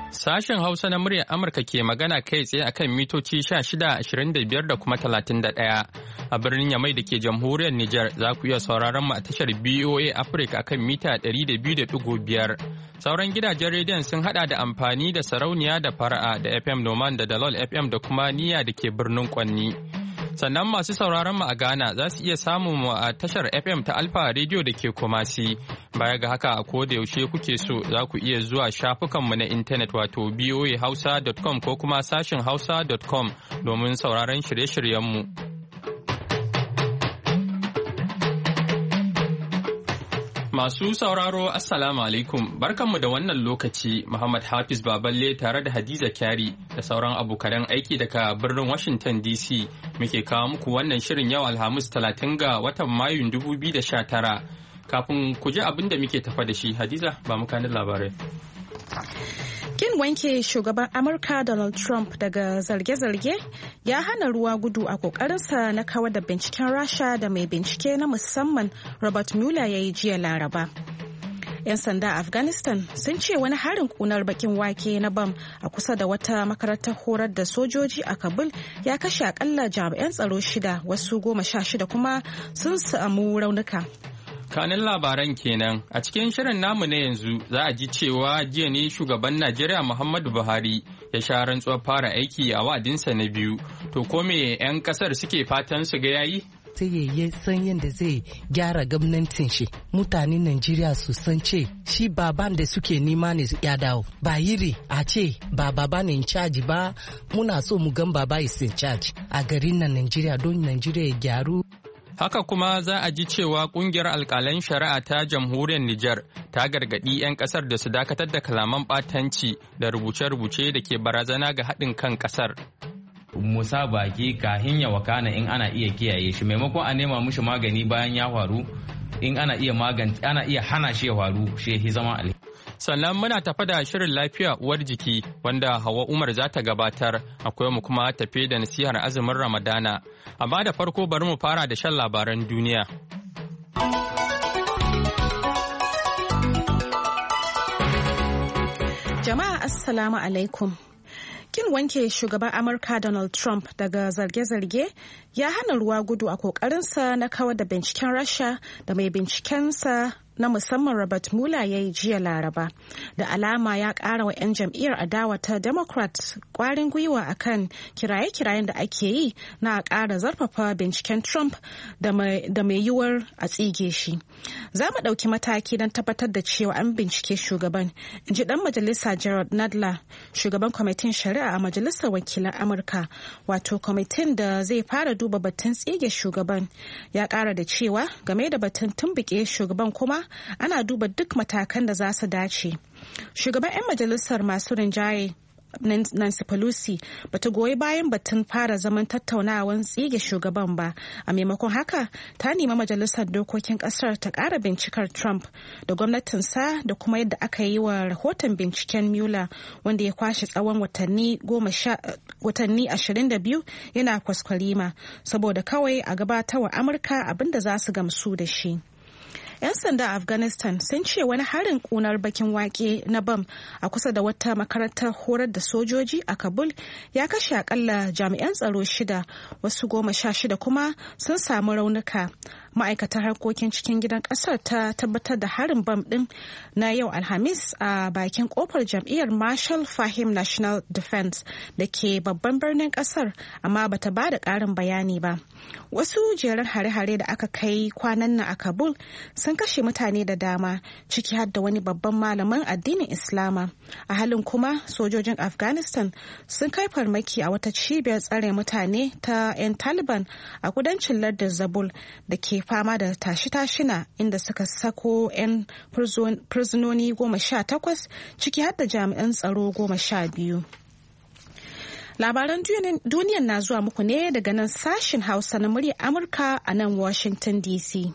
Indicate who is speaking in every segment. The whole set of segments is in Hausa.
Speaker 1: Sashen Hausa na muryar Amurka ke magana kai tsaye akan mitoci 1625 da kuma 31. A birnin Yamai da ke jamhuriyar Nijar za ku iya sauraron mu a tashar BOA Africa akan mita 200.5. Sauran gidajen rediyon sun hada da amfani da sarauniya da fara'a da FM Noman da Dalol FM da kuma Niyya da ke birnin Kwanni. Sannan masu sauraron mu a Ghana za su iya samun mu a tashar FM ta Alfa Radio da ke Kumasi. Baya ga haka a koda yaushe kuke so za ku iya zuwa shafukanmu na intanet wato boahausa.com ko kuma sashin hausa.com domin sauraron shirye-shiryenmu. Masu sauraro Assalamu alaikum barkanmu da wannan lokaci Muhammad Hafiz Baballe tare da Hadiza Kyari da sauran abokan aiki daga birnin Washington DC muke kawo muku wannan shirin yau Alhamis 30 ga watan Mayun 2019 kafin ku ji abin da muke tafa da shi Hadiza ba mu kanin labarai.
Speaker 2: Kin wanke shugaban Amurka Donald Trump daga zarge-zarge ya hana ruwa gudu a kokarinsa na kawar da binciken Rasha da mai bincike na musamman Robert Mueller ya yi jiya Laraba. 'Yan sanda a Afghanistan sun ce wani harin kunar bakin wake na bam a kusa da wata makarantar horar da sojoji a Kabul ya kashe akalla jami'an tsaro 6 wasu 16 kuma sun samu raunuka.
Speaker 1: Kanin labaran kenan a cikin shirin namu na yanzu za a ji cewa jiya ne shugaban Najeriya Muhammadu Buhari ya sha rantsuwar fara aiki a wa'adinsa na biyu. To ko me 'yan kasar suke fatan su ga yayi?
Speaker 3: Sai ya san yadda zai gyara gwamnatin shi. Mutanen Najeriya su san ce shi baban da suke nema ne ya dawo. Ba yiri a ce ba baba ne in charge ba muna so mu gan baba is in charge a garin nan Najeriya don Najeriya ya gyaru.
Speaker 1: Haka kuma za a ji cewa kungiyar alkalan shari'a ta jamhuriyar Nijar ta gargaɗi 'yan ƙasar da su dakatar da kalaman ɓatanci da rubuce-rubuce da ke barazana ga haɗin kan ƙasar.
Speaker 4: Musa baki kahin ya wakana in ana iya kiyaye shi maimakon a nema mushi magani bayan ya faru in ana iya hana shi ya faru shi zama alheri.
Speaker 1: Sannan muna tafa da shirin lafiya uwar jiki wanda Hawa Umar za ta gabatar akwai mu kuma tafe da nasihar azumin Ramadana. Amma da farko bari mu fara da shan labaran duniya.
Speaker 2: Jama'a Assalamu alaikum. Kin wanke shugaban Amurka Donald Trump daga zarge-zarge ya hana ruwa gudu a kokarinsa na kawar da binciken Rasha da mai bincikensa na musamman Robert Mueller ya yi jiya Laraba. Da alama ya ƙara wa 'yan jam'iyyar adawa ta Democrat ƙwarin gwiwa akan kiraye-kirayen da ake yi na ƙara zarfafa binciken Trump da mai yiwuwar a tsige shi. Za mu ɗauki mataki don tabbatar da cewa an bincike shugaban, in ji ɗan majalisa Gerald Nadler, shugaban kwamitin shari'a a majalisar wakilan Amurka, wato kwamitin da zai fara duba batun tsige shugaban. Ya ƙara da cewa game da batun tumɓuke shugaban kuma ana duba duk matakan da za su dace. Shugaban 'yan majalisar masu rinjaye Nancy Pelosi bata goyi bayan batun fara zaman tattaunawan tsige shugaban ba, a maimakon haka ta nemi majalisar dokokin kasar ta ƙara bincikar Trump da gwamnatinsa da kuma yadda aka yi wa rahoton binciken Mueller wanda ya kwashe tsawon watanni 22 yana kwaskwarima saboda kawai a gabatarwa Amurka abinda za su gamsu da shi. 'Yan sanda a Afghanistan sun ce wani harin kunar bakin wake na bam a kusa da wata makarantar horar da sojoji a Kabul ya kashe akalla jami'an tsaro 6 wasu 16 kuma sun samu raunuka. Ma'aikatar harkokin cikin gidan kasar ta tabbatar da harin bam din na yau Alhamis a bakin kofar jam'iyyar Marshal Fahim National Defense da ke babban birnin kasar, amma bata ba da ƙarin bayani ba. Wasu jerin hare-hare da aka kai kwanan nan a Kabul sun kashe mutane da dama, ciki har da wani babban malamin addinin Islama. A halin kuma sojojin Afghanistan sun kai farmaki a wata cibiyar tsare mutane ta 'yan Taliban a kudancin lardin Zabul da ke fama da tashi-tashina, inda suka sako 'yan fursunoni 18 ciki har da jami'an tsaro 12. Labaran duniyan na zuwa muku ne daga nan sashen Hausa na muryar Amurka a nan Washington DC.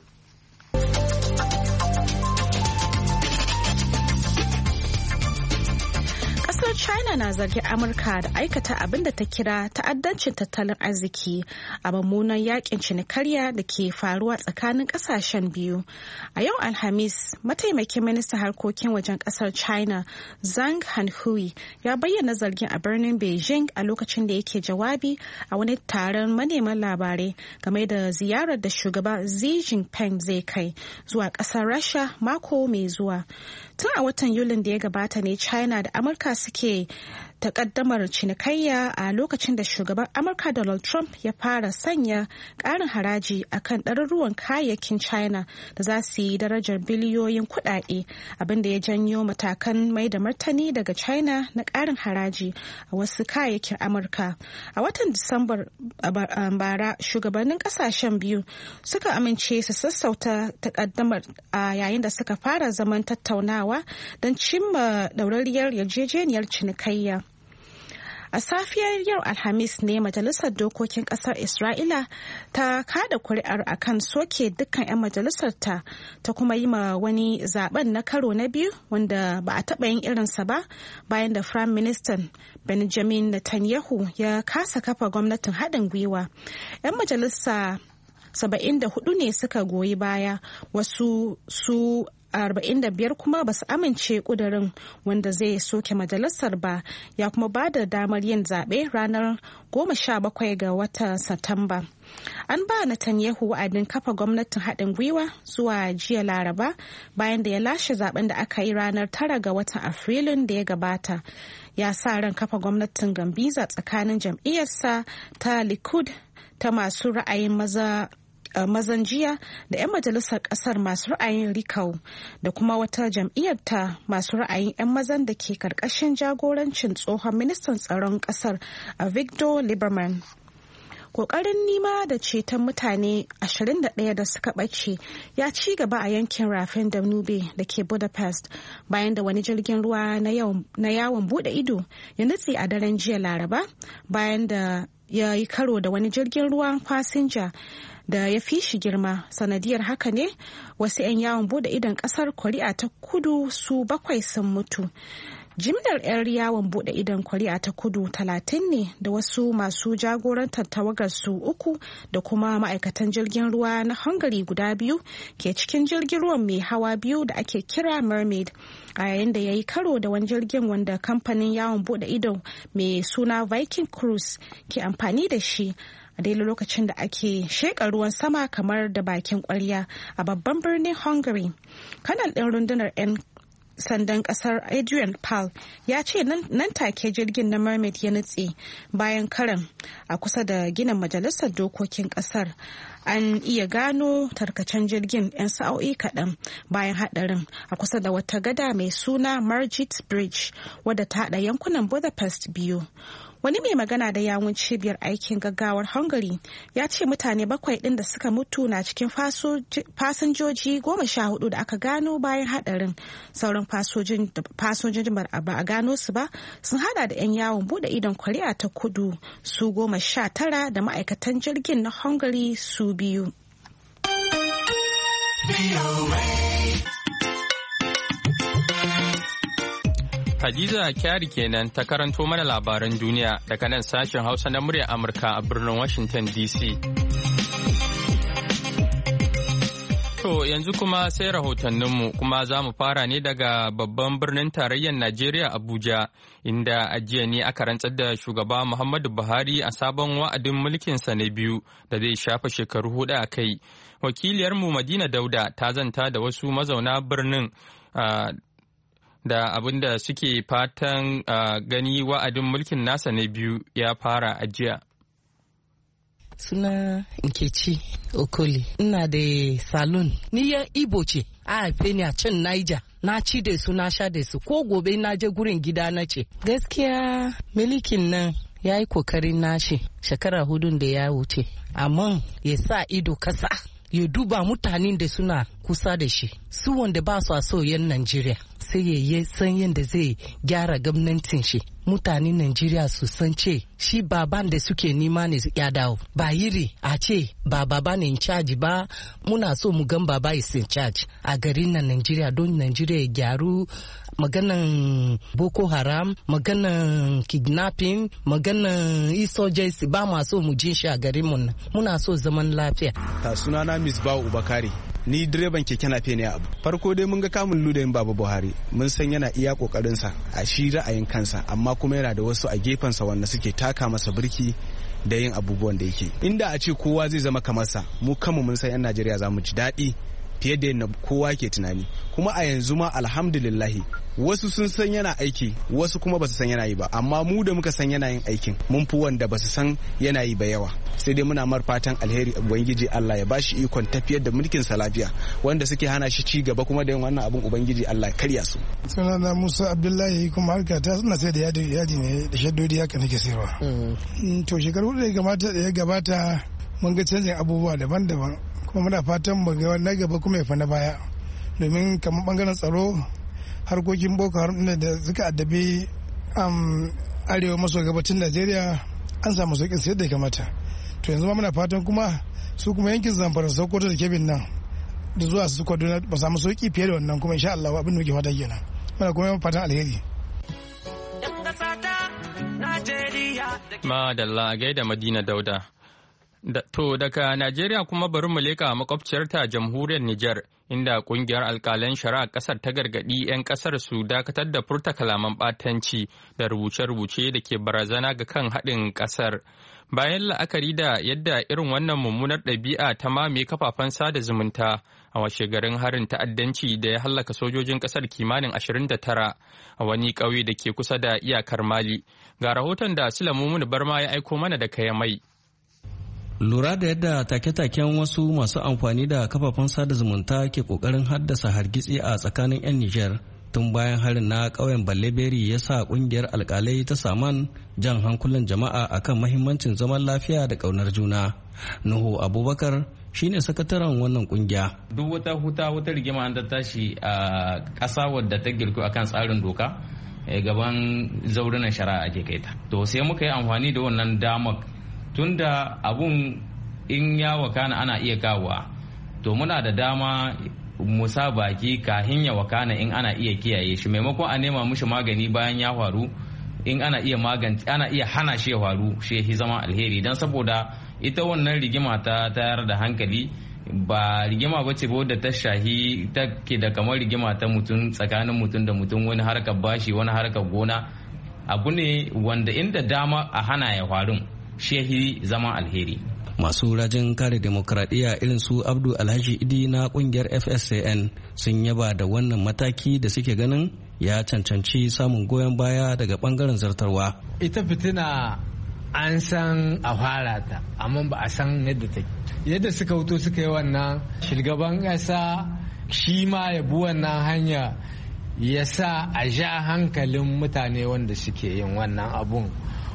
Speaker 2: China na zargin Amurka da aikata abin da ta kira ta'addancin tattalin arziki a mummunan yakin cinikayya da ke faruwa tsakanin kasashen biyu. A yau Alhamis, mataimakin ministan harkokin wajen kasar China, Zhang Hanhui, ya bayyana zargin a birnin Beijing a lokacin da yake jawabi a wani taron manema labarai game da ziyarar da shugaba Xi Jinping zai kai zuwa kasar Rasha mako mai zuwa. Tun a watan Yulin da ya gabata ne China da Amurka suke takaddamar cinikayya a lokacin da shugaban Amurka Donald Trump ya fara sanya ƙarin haraji akan ɗaruruwan kayayyakin China da za su yi darajar biliyoyin kuɗaɗe, abinda ya janyo matakan mai da martani daga China na ƙarin haraji a wasu kayayyakin Amurka. A watan Disambar bara, shugabannin ƙasashen biyu suka amince su sassauta takaddamar a yayin da suka fara zaman tattaunawa don cimma ɗaurariyar yarjejeniyar cinikayya. A safiyar yau Alhamis ne Majalisar Dokokin Ƙasar Isra'ila ta kada kuri'ar akan soke dukkan 'yan majalisar ta kuma yi ma wani zaben na karo na biyu wanda ba a taɓa yin irinsa ba bayan da Firayim Ministan Benjamin Netanyahu ya kasa kafa gwamnatin haɗin gwiwa. 'Yan majalisa 74 ne suka goyi baya, wasu su 45 kuma ba su amince kudirin wanda zai soke majalisar ba, ya kuma ba da damar yin zaɓe ranar 17 ga watan Satamba. An ba Netanyahu wa'adin kafa gwamnatin haɗin gwiwa zuwa jiya Laraba bayan da ya lashe zaben da aka yi ranar 9 ga watan Afrilun da ya gabata. Ya sa ran kafa gwamnatin Gambiza tsakanin jam'iyyarsa ta Likud ta masu ra'ayin mazan jiya da 'yan majalisar kasar masu ra'ayin rikau da kuma wata jam'iyyar ta masu ra'ayin 'yan mazan da ke karkashin jagorancin tsohon ministan tsaron kasar Avigdor Lieberman. Kokarin nima da ceton mutane 21 da suka ɓace ya ci gaba a yankin rafin Danube da ke Budapest bayan da wani jirgin ruwa na yawon bude ido ya nutse a daren jiya Laraba bayan da ya yi karo da wani jirgin ruwan fasinja da ya fi shi girma. Sanadiyar haka ne wasu 'yan yawon bude idon kasar Kori'a ta Kudu su 7 sun mutu. Jimlar 'yan yawon bude idon Kori'a ta Kudu 30 ne da wasu masu jagorantar tawagar su 3 da kuma ma'aikatan jirgin ruwa na Hungary guda 2 ke cikin jirgin ruwan mai hawa 2 da ake kira Mermaid a yayin da ya yi karo da wani jirgin wanda kamfanin yawon bude idon mai suna Viking Cruise ke amfani da shi a daidai lokacin da ake sheƙa ruwan sama kamar da bakin ƙwarya a babban birnin Hungary. Kanal ɗin rundunar 'yan sandan kasar Adrian Pal ya ce nan take jirgin na Mermaid ya nutse bayan karan a kusa da ginin majalisar dokokin kasar. An iya gano tarkacen jirgin 'yan sa'o'i kaɗan bayan haɗarin a kusa da wata gada mai suna Margit Bridge wadda ta haɗa yankunan Budapest biyu. Wani mai magana da yawun cibiyar aikin gaggawar Hungary ya ce mutane 7 ɗin da suka mutu na cikin fasinjoji 14 da aka gano bayan haɗarin. Sauran fasojin ba a gano su ba sun hada da 'yan yawon bude idon Kori'a ta Kudu su 19 da ma'aikatan jirgin na Hungary su 2.
Speaker 1: Hadiza Kyari kenan ta karanto mana labaran duniya daga nan sashen Hausa na muryar Amurka a birnin Washington DC. To yanzu kuma sai rahotanninmu kuma za mu fara ne daga babban birnin tarayyar Najeriya Abuja inda a jiya ne aka rantsar da shugaba Muhammadu Buhari a sabon wa'adin mulkinsa na biyu da zai shafa shekaru 4 a kai. Wakiliyarmu Madina Dauda ta zanta da wasu mazauna birnin da abin da suke fatan gani wa'adin mulkin nasa na biyu ya fara a jiya.
Speaker 3: Suna Nkechi Okoli. Ina da salon. Ni ya Igbo ce. A haife ni a can Niger. Na ci da su na sha da su. Ko gobe na je gurin gida na ce. Gaskiya milikin nan ya yi kokarin nashi shekara 4 da ya wuce. Amma ya sa ido kasa. Ya duba mutanen da suna kusa da shi. Su wanda ba su a soyan Najeriya. Sai ya san yadda zai gyara gwamnatin shi. mutanen Najeriya su san ce shi baban da suke nima ne ya dawo. Ba yiri a ce ba baba ne in charge ba, muna so mu gan baba is in charge a garin nan Najeriya don Najeriya ya gyaru. Maganan Boko Haram, maganan kidnapping, maganan insurgency ba ma so mu jin shi a garin mu. Muna so zaman lafiya.
Speaker 5: Ta sunana Miss Bawu Ubakari. Ni direban keke nafe ne abu. Farko dai mun ga kamun ludayin Baba Buhari. Mun san yana iya kokarinsa a shi ra'ayin kansa, amma kuma yana da wasu a gefensa wanda suke taka masa birki da yin abubuwan da yake. Inda a ce kowa zai zama kamar sa, mu kanmu mun san 'yan Najeriya za mu ji daɗi fiye da yadda kowa ke tunani. Kuma a yanzu ma alhamdulillahi wasu sun san yana aiki, wasu kuma ba su san yana yi ba, amma mu da muka san yana yin aikin mun fi wanda ba su san yana yi ba yawa. Sai dai muna mar fatan alheri, ubangiji Allah ya bashi ikon tafiyar da mulkin sa lafiya, wanda suke hana shi ci gaba kuma da yin wannan abun ubangiji Allah ya karya su.
Speaker 6: Sunana Musa Abdullahi, kuma harka ta suna sai da yadi ne da shaddodi haka nake sayarwa. To shekaru da ya gabata mun ga canjin abubuwa daban-daban, kuma muna fatan mu ga na gaba kuma ya fa na baya, domin kamar bangaren tsaro, harkokin Boko Haram da suka addabi arewa maso gabacin Najeriya an samu sauƙin sai da ya kamata. To yanzu ma muna fatan kuma su kuma yankin Zamfara, Sokoto da Kebbi nan da zuwa su Kaduna ba samu sauƙi fiye da wannan, kuma insha Allah abin da muke fata kenan. Muna kuma fatan alheri.
Speaker 1: Madalla a gaida Madina Dauda. To daga Najeriya kuma bari mu leka makwabciyarta jamhuriyar Nijar, inda kungiyar alkalan shari'a kasar ta gargadi 'yan kasar su dakatar da furta kalaman batanci da rubuce-rubuce da ke barazana ga kan haɗin kasar. Bayan la'akari da yadda irin wannan mummunar ɗabi'a ta mame kafafen sada zumunta a washe garin harin ta'addanci da ya hallaka sojojin kasar kimanin 29 a wani ƙauye da ke kusa da iyakar Mali. Ga rahoton da Sulamu Barma ya aiko mana da Kayamai.
Speaker 7: Lura da yadda take-taken wasu masu amfani da kafafen sada zumunta ke kokarin haddasa hargitsi a tsakanin 'yan Nijar tun bayan harin na ƙauyen Balleberi ya sa ƙungiyar alƙalai ta Saman jan hankulan jama'a akan mahimmancin zaman lafiya da ƙaunar juna. Nuhu Abubakar shine sakataren wannan ƙungiya.
Speaker 4: Duk wata rigima an ta tashi a ƙasa wadda ta girku akan tsarin doka gaban zaurunan shari'a ake kai ta. To sai muka yi amfani da wannan damar tunda abun in ya wakana ana iya kawowa, to muna da dama mu sa baki kahin ya wakana in ana iya kiyaye shi, maimakon a nema mushi magani bayan ya faru. In ana iya hana shi ya faru, shi ya zama alheri, don saboda ita wannan rigima ta tayar da hankali ba rigima ba ce wadda ta shahi ta ke da kamar rigima ta mutum tsakanin mutum da mutum, wani harkar bashi wani harkar gona. Abu ne wanda inda dama a hana ya faru shehi zama alheri.
Speaker 7: Masu rajin kare demokradiyya irin su Abdu Alhaji Idi na kungiyar FSCN sun yaba da wannan mataki da suke ganin ya cancanci samun goyon baya daga bangaren zartarwa.
Speaker 8: Ita fitina an san a fara ta, amma ba a san yadda take. Yadda suka wuto suka yi wannan, shugaban ƙasa shi ma ya bi wannan hanya ya sa a ja hankalin mutane wanda suke yin wannan abun,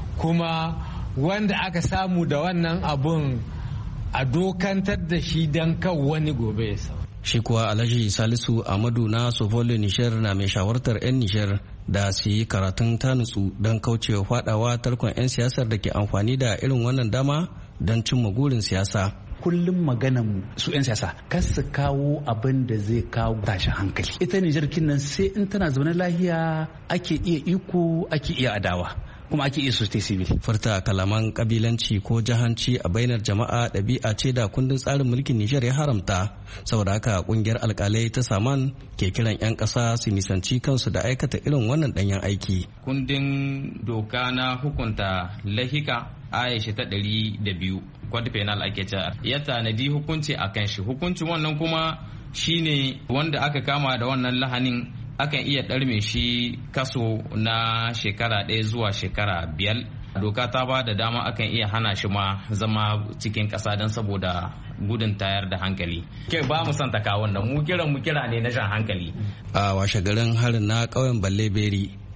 Speaker 8: kuma wanda aka samu da wannan abun a dokantar da shi don kan wani gobe ya sau.
Speaker 7: Shi kuwa Alhaji Salisu Amadu na Sofole Nishar na mai shawartar 'yan Nishar da su yi karatun tanutsu don kaucewa fadawa tarkon 'yan siyasar da ke amfani da irin wannan dama don cimma gurin siyasa.
Speaker 9: Kullum maganan su 'yan siyasa kar su kawo abin da zai kawo tashin hankali. Ita Nijar kinnan sai in tana zaune lahiya ake iya iko, ake iya adawa, kuma ake iya society civil.
Speaker 7: Furta kalaman kabilanci ko jahanci a bainar jama'a ɗabi'a ce da kundin tsarin mulkin Nijar ya haramta. Saboda haka kungiyar alkalai ta Saman ke kiran 'yan ƙasa su nisanci kansu da aikata irin wannan ɗanyen aiki.
Speaker 4: Kundin doka na hukunta lahika Aisha ta 102 Code Penal ake cewa ya tanadi hukunci a kan shi. Hukuncin wannan kuma shine wanda aka kama da wannan lahanin akan iya ɗarme shi kaso na shekara 1 zuwa shekara 5. Doka ta ba da dama akan iya hana shi ma zama cikin ƙasa don saboda gudun tayar da hankali. Ke ba mu son taka wannan mu kira ne na shan hankali.
Speaker 7: A washe garin harin na ƙauyen Balleberi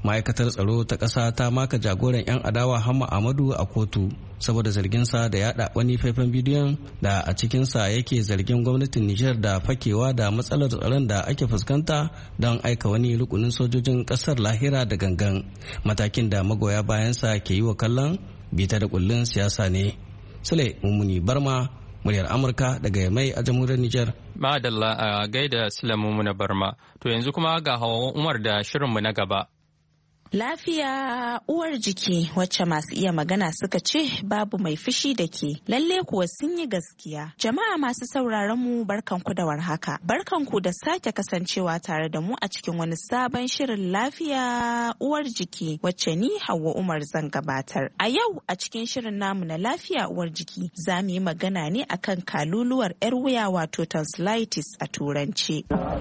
Speaker 7: ma'aikatar tsaro ta ƙasa ta maka jagoran 'yan adawa Hamma Ahmadu a kotu saboda zarginsa da yada wani faifan bidiyon da a cikinsa yake zargin gwamnatin Nijar da fakewa da matsalar tsaron da ake fuskanta don aika wani rukunin sojojin ƙasar lahira da gangan, matakin da magoya bayansa ke yi wa kallon bita da kullun siyasa ne. Sule Mummuni Barma, muryar Amurka daga Yamai a jamhuriyar Nijar.
Speaker 1: Madalla a gaida Sule Mummuni Barma. To yanzu kuma ga Hawa Umar da shirinmu na gaba.
Speaker 10: Lafiya uwar jiki, wacce masu iya magana suka ce babu mai fushi da ke, lalle kuwa sun yi gaskiya. Jama'a masu sauraron mu, barkanku da warhaka. Barkanku da sake kasancewa tare da mu a cikin wani sabon shirin lafiya uwar jiki, wacce ni Hauwa Umar zan gabatar. A yau a cikin shirin namu na lafiya uwar jiki za mu yi magana ne akan kaluluwar 'yar wuya, wato tonsillitis a turanci.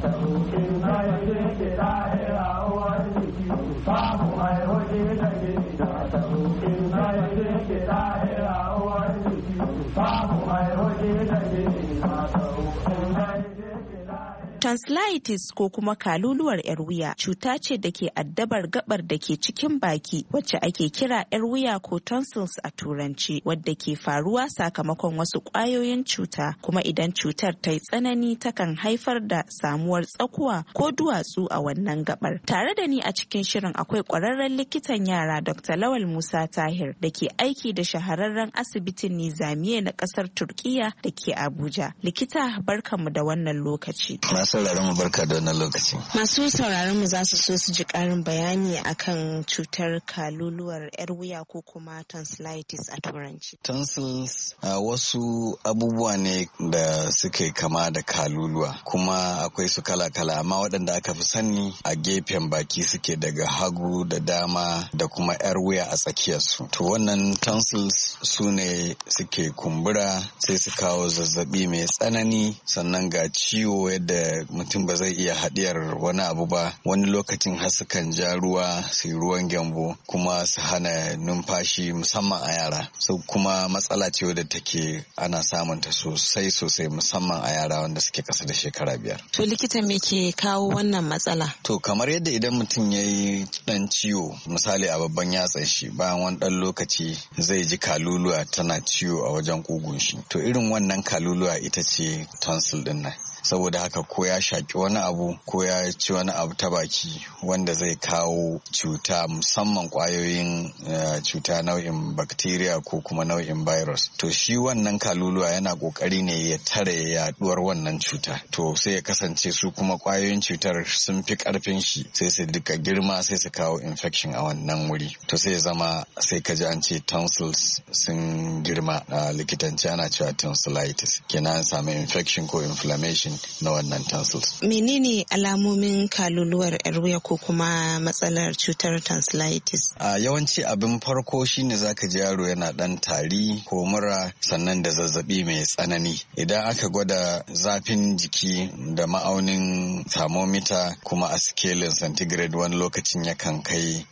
Speaker 10: Tonsillitis ko kuma kaluluwar 'yar wuya cuta ce da ke addabar gabar da ke cikin baki, wacce ake kira 'yar wuya ko tonsils a turanci, wadda ke faruwa sakamakon wasu ƙwayoyin cuta, kuma idan cutar ta yi tsanani takan haifar da samuwar tsakuwa ko duwatsu a wannan gabar. Tare da ni a cikin shirin akwai ƙwararren likitan yara Dr. Lawal Musa Tahir da ke aiki da shahararren asibitin Nizamiye na ƙasar Turkiya da ke Abuja. Likita, barkanmu da wannan lokaci.
Speaker 11: Sauraron mu barka da wannan lokaci.
Speaker 10: Masu sauraron mu za su so su ji ƙarin bayani akan cutar kaluluwar 'yar wuya ko kuma tonsillitis a turanci.
Speaker 11: Tonsils wasu abubuwa ne da suke kama da kaluluwa, kuma akwai su kala-kala, amma waɗanda aka fi sani a gefen baki suke daga hagu da dama da kuma 'yar wuya a tsakiyarsu. To wannan tonsils su ne suke kumbura sai su kawo zazzabi mai tsanani, sannan ga ciwo yadda mutum ba zai iya haɗiyar wani abu ba, wani lokacin har sukan ja ruwa su yi ruwan gyambo, kuma su hana numfashi musamman a yara. So kuma matsala ce wadda take ana samun ta sosai musamman a yara wanda suke kasa da shekara 5.
Speaker 10: To likita, me ke kawo wannan matsala?
Speaker 11: To kamar yadda idan mutum ya yi ɗan ciwo misali a babban yatsan shi, bayan wani ɗan lokaci zai ji kaluluwa tana ciwo a wajen ƙugun shi. To irin wannan kaluluwa ita ce tonsil ɗin nan. Saboda haka ko ya shaki wani abu ko ya ci wani abu ta baki wanda zai kawo cuta, musamman kwayoyin cuta nau'in bacteria ko kuma nau'in virus, to shi wannan kaluluwa yana kokari ne ya tare yaduwar wannan cuta. To sai ya kasance su kuma kwayoyin cutar sun fi karfin shi, sai su duka girma, sai su kawo infection a wannan wuri. To sai ya zama sai ka ji an ce tonsils sun girma, a likitanci ana cewa tonsillitis, kenan an samu infection ko inflammation na wannan tonsils.
Speaker 10: Menene alamomin kaluluwar 'yar wuya ko kuma matsalar cutar tonsillitis?
Speaker 11: Yawanci abin farko shine zaka ji yaro yana dan tari ko mura, sannan da zazzabi mai tsanani. Idan aka gwada zafin jiki da ma'aunin thermometer kuma a scale centigrade, wani lokacin yakan kai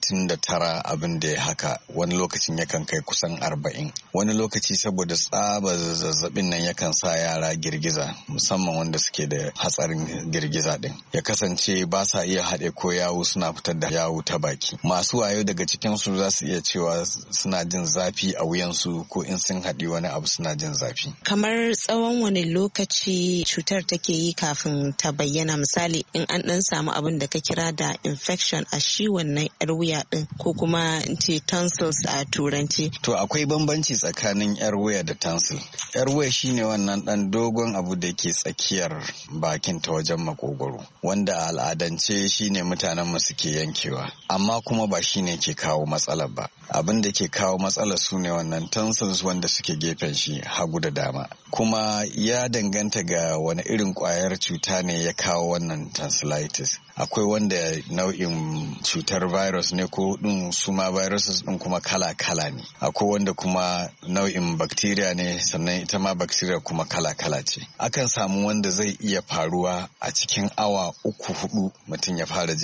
Speaker 11: 39, abin da ya haka, wani lokacin yakan kai kusan 40. Wani lokaci saboda tsaba zazzabin nan yakan sa yara girgiza, musamman wanda suke da hatsarin girgiza din, ya kasance ba sa iya haɗe ko yawu, suna fitar da yawu ta baki. Masu wayo daga cikin su za su iya cewa suna jin zafi a wuyansu, ko in sun haɗi wani abu suna jin zafi.
Speaker 10: Kamar tsawon wani lokaci cutar take yi kafin ta bayyana? Misali, in an ɗan samu abin da ka kira da infection a shi wannan 'yar wuya din, ko kuma ce tonsils a turanci.
Speaker 11: To akwai bambanci tsakanin 'yar wuya da tonsil. 'Yar wuya shine wannan ɗan dogon abu da ke tsakiyar bakin ta wajen makogwaro, wanda a al'adance shine mutanen mu suke yankewa, amma kuma ba shine ke kawo matsalar ba. Abin da ke kawo matsalar su ne wannan tonsils wanda suke gefen shi hagu da dama, kuma ya danganta ga wani irin kwayar cuta ne ya kawo wannan tonsillitis. Akwai wanda nau'in cutar virus ne, ko din su ma viruses din kuma kala-kala ne. Akwai wanda kuma nau'in bacteria ne, sannan ita ma bacteria kuma kala-kala ce. Akan samu wanda zai iya faruwa a cikin awa 3-4 mutum ya fara jin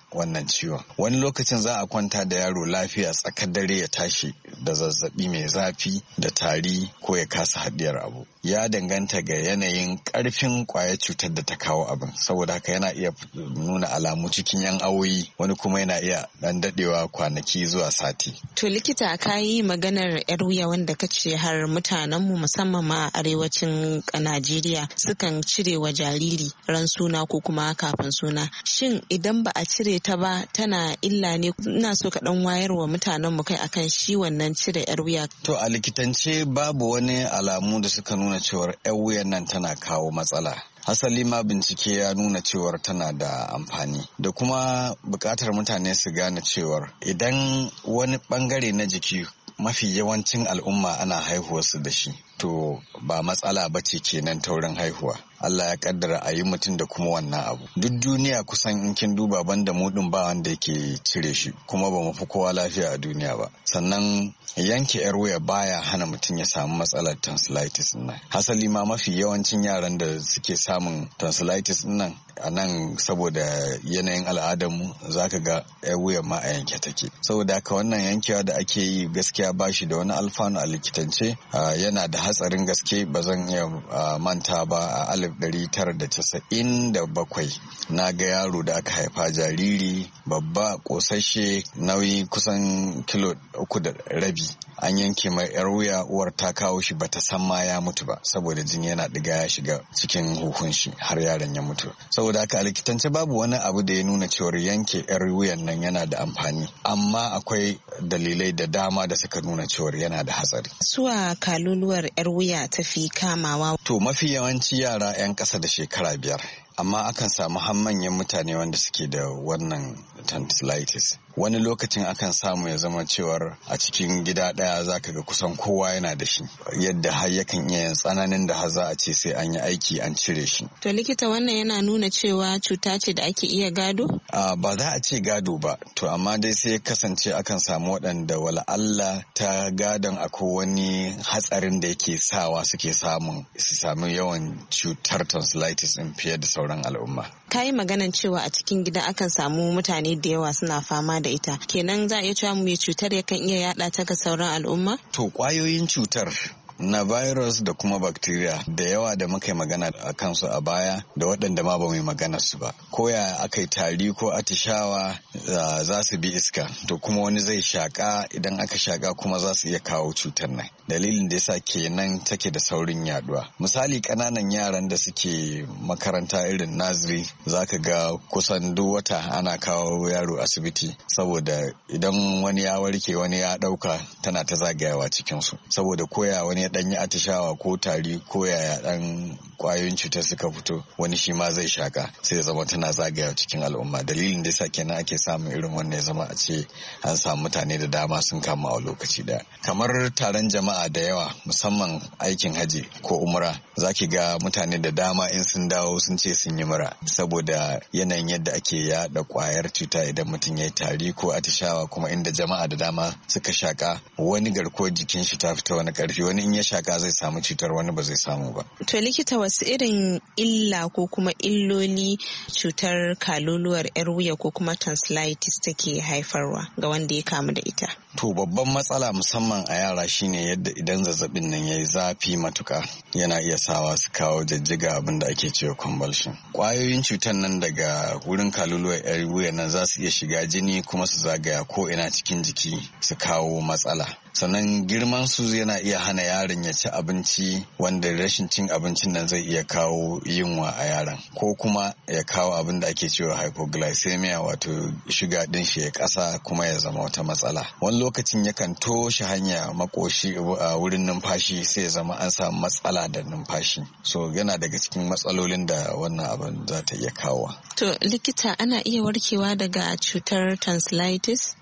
Speaker 11: wannan ciwon. Wani lokacin za a kwanta da yaro lafiya tsakar dare ya tashi da zazzabi mai zafi da tari ko ya kasa haɗiyar abu. Ya danganta ga yanayin ƙarfin ƙwayar cutar da ta kawo abin, saboda haka yana iya nuna alamu cikin 'yan awoyi, wani kuma yana iya ɗan daɗewa kwanaki zuwa sati.
Speaker 10: To likita, ka yi maganar 'yar wuya wanda ka ce har mutanenmu musamman ma a arewacin Najeriya sukan cire wa jariri ran suna ko kuma kafin suna. Shin idan ba a cire ta ba tana illa ne? Ina so ka ɗan wayar wa mutanenmu kai akan shi wannan cire 'yar wuya.
Speaker 11: To a likitance babu wani alamu da suka nuna cewar 'yar wuyan nan tana kawo matsala. Hasali ma bincike ya nuna cewar tana da amfani, da kuma buƙatar mutane su gane cewar idan wani ɓangare na jiki mafi yawancin al'umma ana haihuwarsu da shi, to ba matsala ba ce kenan ta wurin haihuwa. Allah ya kaddara a yi mutum da kuma wannan abu. Duk duniya kusan in kin duba banda mu din ba wanda yake cire shi, kuma ba mu fi kowa lafiya a duniya ba. Sannan yanke 'yar wuya baya hana mutum ya samu matsalar tonsillitis nan. Hasali ma mafi yawancin yaran da suke samun tonsillitis nan a nan saboda yanayin al'adarmu zaka ga 'yar wuya ma a yanke take. Saboda haka wannan yankewa da ake yi gaskiya ba shi da wani alfanu a likitance, yana da hatsarin gaske. Ba zan iya manta ba a 1997 na ga yaro da aka haifa jariri babba kosashe nauyi kusan kilo 3.5, an yanke mai 'yar wuya, uwar ta kawo shi bata san ma ya mutu ba saboda jini yana diga ya shiga cikin huhun shi har yaron ya mutu. Saboda haka a likitance babu wani abu da ya nuna cewar yanke 'yar wuyan nan yana da amfani, amma akwai dalilai da dama da suka nuna cewar yana da hatsari.
Speaker 10: Suwa kaluluwar 'yar wuya ta fi kamawa?
Speaker 11: To mafi yawanci yara 'yan ƙasa da shekara 5, amma akan samu har manyan mutane wanda suke da wannan tonsillitis. Wani lokacin akan samu ya zama cewar a cikin gida ɗaya zaka ga kusan kowa yana da shi, yadda har yakan iya yin tsananin da har za a ce sai an yi aiki an cire shi.
Speaker 10: To likita, wannan yana nuna cewa cuta ce da ake iya gado?
Speaker 11: Ba za a ce gado ba, to amma dai sai kasance akan samu waɗanda wala Allah ta gadon akwai wani hatsarin da yake sawa suke samu yawan cutar tonsillitis din fiye da sauran al'umma.
Speaker 10: Ka yi maganan cewa a cikin gida akan samu mutane da yawa suna fama da ita, kenan za a iya cewa mai cutar yakan iya yada ta ga sauran al'umma?
Speaker 11: To kwayoyin cutar na virus da kuma bacteria da yawa da muka yi magana a kansu a baya da waɗanda ma ba mu yi magana su ba, ko ya aka yi tari ko atishawa za su bi iska, to kuma wani zai shaka, idan aka shaka kuma za su iya kawo cutar nan. Dalilin da yasa kenan take da saurin yaduwa. Misali, ƙananan yaran da suke makaranta irin nursery zaka ga kusan duk wata ana kawo yaro asibiti, saboda idan wani ya warke wani ya ɗauka tana ta zagayawa cikinsu, saboda koya wani dan yi atishawa ko tari ko yaya dan kwayoyin cutar suka fito, wani shi ma zai shaka, sai ya zama tana zagaya cikin al'umma. Dalilin da yasa kenan ake samun irin wannan ya zama a ce an samu mutane da dama sun kama a lokaci daya. Kamar taron jama'a da yawa, musamman aikin haji ko umra, zaki ga mutane da dama in sun dawo sun ce sun yi mura, saboda yanayin yadda ake yada kwayar cuta idan mutum ya yi tari ko atishawa, kuma inda jama'a da dama suka shaka, wani garkuwar jikin shi ta fita wani karfi, wani in ya shaka zai samu cutar, wani ba zai samu ba.
Speaker 10: To likita, wasu irin illa ko kuma illoli cutar kaluluwar 'yar wuya ko kuma tonsillitis take haifarwa ga wanda ya kamu da ita?
Speaker 11: To babban matsala musamman a yara shine yadda idan zazzabin nan yayi zafi matuka yana iya sawa su kawo jijjiga, abin da ake cewa convulsion. Kwayoyin cutar nan daga wurin kaluluwar 'yar wuya nan za su iya shiga jini kuma su zagaya ko ina cikin jiki su kawo matsala. Sannan girman su yana iya hana yaron ya ci abinci, wanda rashin cin abincin nan zai iya kawo yunwa a yaron, ko kuma ya kawo abin da ake cewa hypoglycemia, wato shuga din shi ya kasa kuma ya zama wata matsala. Wani lokacin yakan toshe hanya makoshi a wurin numfashi, sai ya zama an samu matsala da numfashi. So yana daga cikin matsalolin da wannan abin za ta iya kawo.
Speaker 10: To likita, ana iya warkewa daga cutar tonsillitis?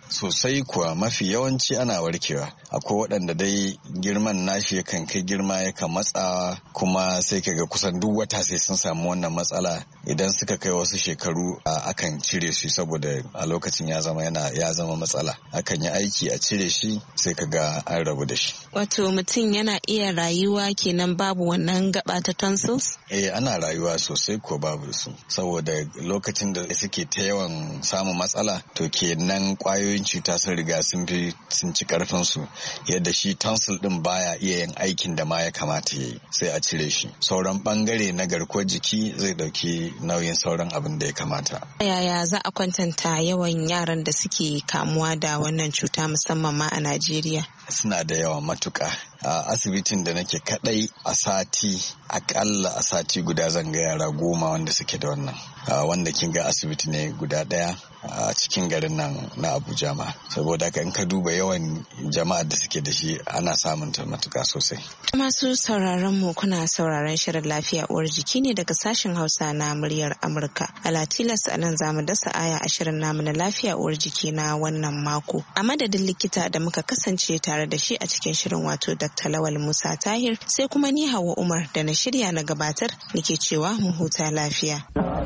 Speaker 11: Sosai kuwa, mafi yawanci ana warkewa. Akwai waɗanda dai girman nashi yakan kai girma yakan matsawa, kuma sai kaga kusan duk wata sai sun samu wannan matsala. Idan suka kai wasu shekaru akan cire shi saboda a lokacin ya zama matsala. Akan yi aiki a cire shi sai kaga an rabu da shi.
Speaker 10: Wato mutum yana iya rayuwa kenan babu wannan gaba ta tonsils?
Speaker 11: Ana rayuwa sosai ko babu su, saboda lokacin da suke ta yawan samun matsala to kenan kwayoyin cuta sun riga sun ci karfin su, yadda shi tonsil din baya iya yin aikin da ma ya kamata yayi, sai a cire shi. Sauran bangare na garkuwar jiki zai dauki nauyin sauran abin da ya kamata.
Speaker 10: Yaya za a kwatanta yawan yaran da suke kamuwa da wannan cuta musamman ma a Najeriya?
Speaker 11: Suna da yawa matuka. A asibitin da nake kadai akalla a sati guda zan ga yara 10 wanda suke da wannan, wanda kin ga asibiti ne guda daya a cikin garin nan na Abuja ma. Saboda haka in ka duba yawan jama'ar da suke da shi ana samun ta matuka sosai.
Speaker 10: Masu sauraron mu, kuna sauraron shirin lafiya uwar jiki ne daga sashen Hausa na muryar Amurka. Alatilas anan zamu dasa aya a shirin namu na lafiya uwar jiki na wannan mako. A madadin likita da muka kasance tare da shi a cikin shirin, wato Dr. Lawal Musa Tahir, sai kuma ni Hauwa Umar da na shirya na gabatar nake cewa mu huta lafiya.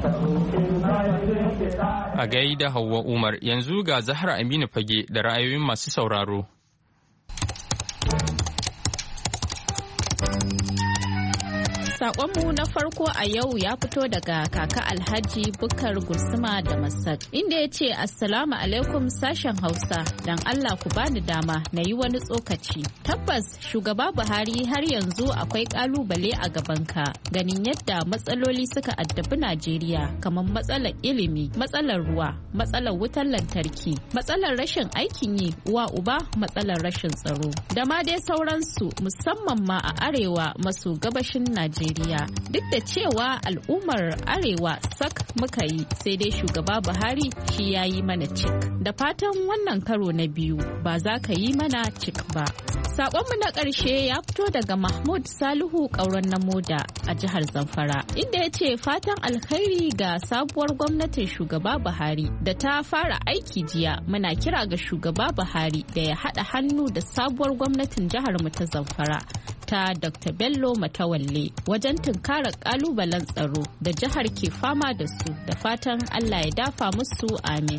Speaker 1: A gaida Hauwa Umar, yanzu ga Zahra Aminu Fage da ra'ayoyin masu sauraro.
Speaker 12: Sakonmu na farko a yau ya fito daga kaka Alhaji Bukar Gursuma da Masad, inda ya ce Assalamu alaikum sashen Hausa, dan Allah ku bani dama na yi wani tsokaci. Tabbas shugaba Buhari har yanzu akwai kalubale a gabanka, ganin yadda matsaloli suka addabi Najeriya, kamar matsalar ilimi, matsalar ruwa, matsalar wutar lantarki, matsalar rashin aikin yi, uwa uba matsalar rashin tsaro, da ma dai sauransu, musamman ma a arewa maso gabashin Najeriya. Duk da cewa al'ummar arewa sak muka yi, sai dai shugaba Buhari shi ya yi mana cik. Da fatan wannan karo na biyu ba za ka yi mana cik ba. Saƙonmu na ƙarshe ya fito daga Mahmud Salihu Ƙauren Namoda a jihar Zamfara, inda ya ce fatan alkhairi ga sabuwar gwamnatin shugaba Buhari da ta fara aiki jiya. Muna kira ga shugaba Buhari da ya haɗa hannu da sabuwar gwamnatin jihar mu ta Zamfara ta Dr. Bello Matawalle wajen tunkarar ƙalubalen tsaro da jihar ke fama da su, da fatan Allah ya dafa musu, amin.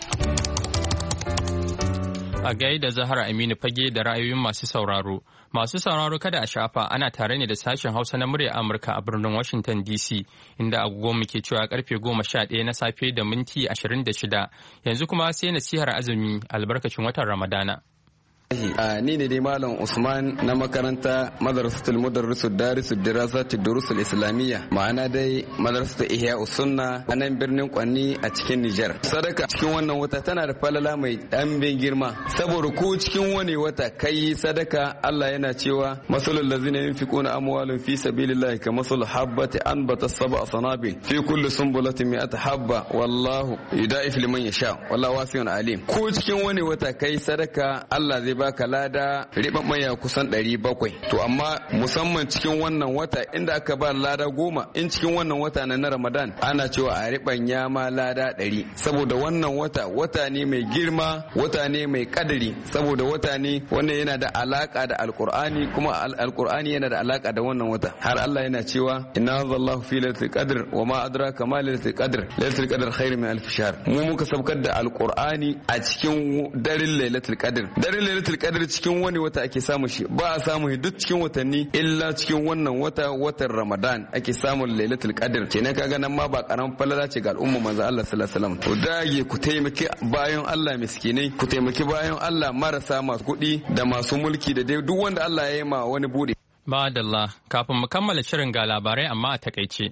Speaker 1: A gaida Zahra Aminu Fage da ra'ayoyin masu sauraro. Masu sauraro kada a shafa, ana tare ne da sashen Hausa na muryar Amurka a birnin Washington DC, inda agogo muke cewa karfe 11 na safe da minti 26. Yanzu kuma sai nasihar azumi albarkacin watan Ramadana.
Speaker 13: ni ne dai Malam Usman na makaranta Madrasatul Mudarrisud Darisud Dirasatid Durusul Islamiyya, ma'ana dai Madrasatul Ihya'us Sunna a nan birnin Kwanni a cikin Nijar. Sadaka cikin wannan wata tana da falala mai ɗanbin girma, saboda ko cikin wani wata kai sadaka Allah yana cewa masalul ladzina yunfiquna amwalahum fi sabilillahi kamasul habbati anbata sab'a sanabil fi kulli sunbulatin mi'at habba wallahu yuda'if liman yasha wallahu wasi'un alim. Ko cikin wani wata kai sadaka Allah zai baka lada riɓaɓɓanya kusan 700. To amma musamman cikin wannan wata inda aka ba lada 10, in cikin wannan wata na Ramadan ana cewa a riɓanya ma lada 100, saboda wannan wata ne mai girma, wata ne mai kadari, saboda wata ne wannan yana da alaka da alqur'ani, kuma alqur'ani yana da alaka da wannan wata. Har Allah yana cewa inna anzalallahu fi lailatul qadr wa ma adraka ma lailatul qadr khairun min alf shahr. Mu muka sabkar da alqur'ani a cikin daren lailatul qadr. Daren lailatul qadr cikin wani wata ake samu shi, ba a samu shi duk cikin watanni illa cikin wannan watan Ramadan ake samun lailatul qadr. Kenan kaga nan ma ba karaman falala ce ga al'umma manzo Allah sallallahu alaihi wasallam. To dage ku taimaki bayan Allah miskinai, ku taimaki bayan Allah marasa masu kuɗi da masu mulki da dai duk wanda Allah ya yi ma wani bude.
Speaker 1: Ma'adallah, kafin mu kammala shirin ga labarai amma a takaice.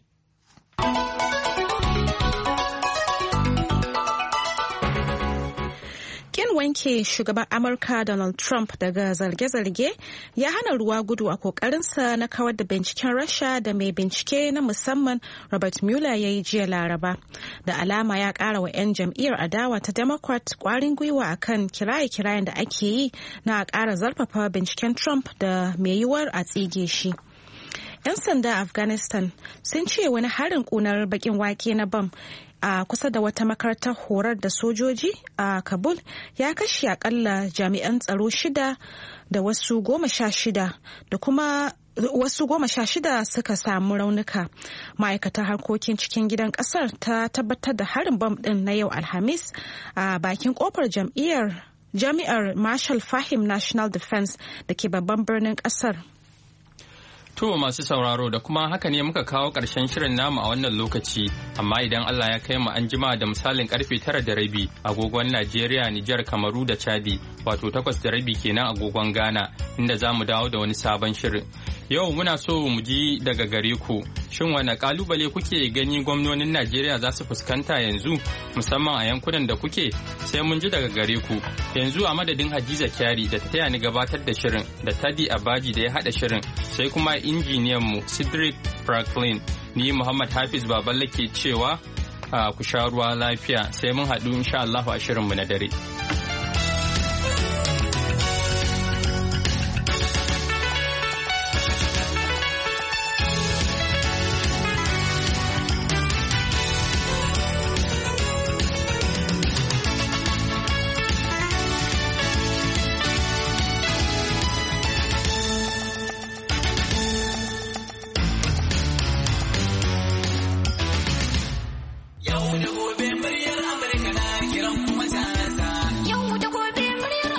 Speaker 2: wanke shugaban Amurka Donald Trump daga zarge-zarge ya hana ruwa gudu a kokarinsa na kawar da binciken Rasha da mai bincike na musamman Robert Mueller ya yi jiya Laraba. Da alama ya kara wa 'yan jam'iyyar adawa ta Democrat kwarin gwiwa akan kiraye-kirayen da ake yi na kara zarfafa binciken Trump da mai yiwuwar a tsige shi. 'Yan sanda Afghanistan sun ce wani harin kunar bakin wake na bam a kusa da wata makarantar horar da sojoji a Kabul ya kashe akalla jami'an tsaro 6 da wasu 16 da kuma wasu 16 suka samu raunuka. Ma'aikatar harkokin cikin gidan kasar ta tabbatar da harin bam din na yau Alhamis a bakin kofar jami'ar Marshal Fahim National Defense da ke babban birnin kasar.
Speaker 1: To masu sauraro da kuma haka ne muka kawo ƙarshen shirin namu a wannan lokaci, amma idan Allah ya kai mu an jima da misalin karfe 9:30 agogon Najeriya, Nijar, Kamaru da Chadi, wato 8:30 kenan agogon Ghana, inda za mu dawo da wani sabon shirin. Yau muna so mu ji daga gare ku, shin wane kalubale kuke gani gwamnonin Najeriya za su fuskanta yanzu, musamman a yankunan da kuke? Sai mun ji daga gare ku. Yanzu a madadin Hadiza Kyari da ta taya ni gabatar da shirin, da Tadi Abaji da ya haɗa shirin, sai kuma injiniyanmu Cedric Franklin, ni Muhammad Hafiz Baballe ke cewa ku sha ruwa lafiya, sai mun haɗu insha Allah a shirinmu na dare.